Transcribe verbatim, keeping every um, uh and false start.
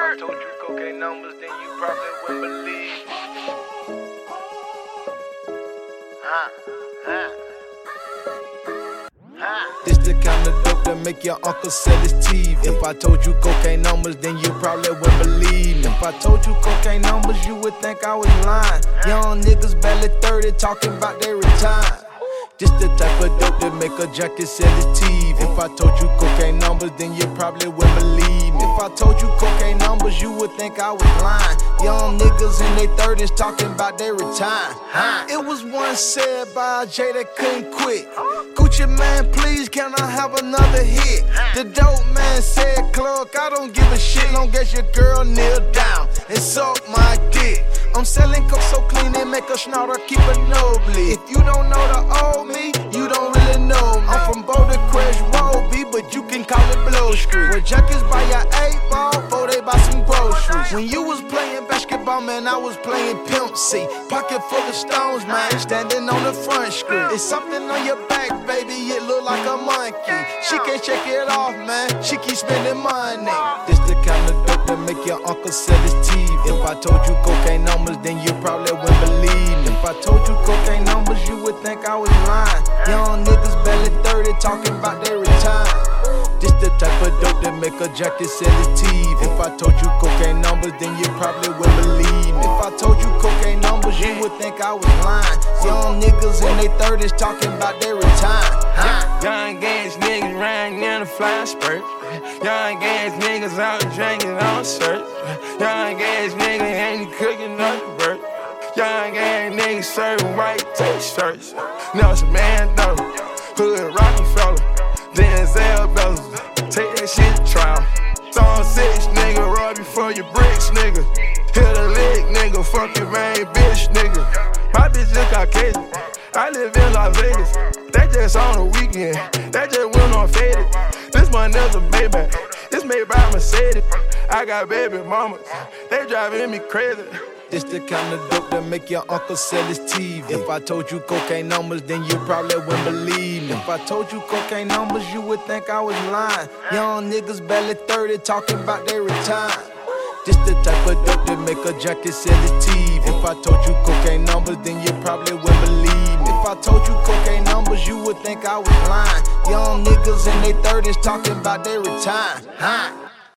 I told you cocaine numbers, then you probably wouldn't believe. Huh, huh. This the kind of dope that make your uncle sell his T V. If I told you cocaine numbers, then you probably wouldn't believe me. If I told you cocaine numbers, you would think I was lying. Young niggas barely thirty talking about they retire. This the type of dope that make a junkie sell his T V. If I told you cocaine numbers, then you probably wouldn't believe me. If I told you cocaine numbers, you would think I was lying. Young niggas in their thirties talking about they retire. It was once said by a J that couldn't quit. Gucci man, please, can I have another hit? The dope man said, Clark, I don't give a shit long as your girl kneel down and suck my dick. I'm selling coke so clean it make a snorter keep a nosebleed. If you don't know the old me, you don't really know me. I'm from Boulder Crest Road, B, but you can call it Blow Street. Where junkies buy your eight ball before they buy some groceries. When you was playing basketball, man, I was playing Pimp C. Pocket full of stones, man, standing on the front screen. It's something on your back, baby, it look like a monkey. She can't check it off, man, she keep spending money. This the kind of dope that make your uncle sell his T V. If I told you cocaine numbers, then you probably wouldn't believe me. If I told you cocaine numbers, you would think I was lying. Young niggas barely thirty talking about they retire. This the type of dope that make a junkie sell his T V. If I told you cocaine numbers, then you probably wouldn't believe me. If I told you cocaine numbers, you would think I was lying. Young niggas in their thirties talking about they retire. Young ass niggas riding in a fly spurt. Young ass niggas out drinking on shirt. Young ass niggas ain't cooking up the bird. Young ass niggas serving white t-shirts. Nelson Mandela, Hood Rockefeller, Denzel Bezos. Take that shit to trial. Zone six, nigga, roll before your bricks, nigga. Hit a lick, nigga, fuck your main bitch, nigga. My bitch look Caucasian. I live in Las Vegas. That just on the weekend. That just went on faded. This one is a Maybach. It's made by Mercedes. I got baby mamas. They driving me crazy. This the kind of dope that make your uncle sell his T V. If I told you cocaine numbers, then you probably wouldn't believe me. If I told you cocaine numbers, you would think I was lying. Young niggas barely thirty talking about they retire. This the type of dope that make a junkie sell his T V. If I told you cocaine numbers, then you probably wouldn't believe me. If I told you cocaine numbers, you would think I was lying. Young niggas in their thirties talking about they retire.